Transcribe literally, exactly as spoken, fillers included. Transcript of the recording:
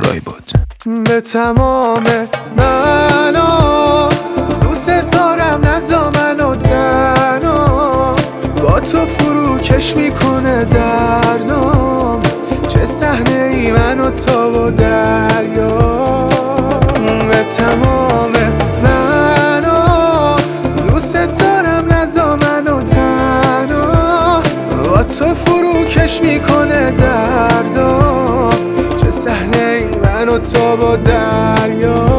جای بود. به تمام معنا دوست دارم، نزا منو تنها، با تو فروکش میکنه دردم، چه صحنه ای من و تو و دریا. به تمام معنا دوست دارم، نزا منو تنها، با تو فروکش میکنه دردم، چه صحنه ای من و تو با دریا.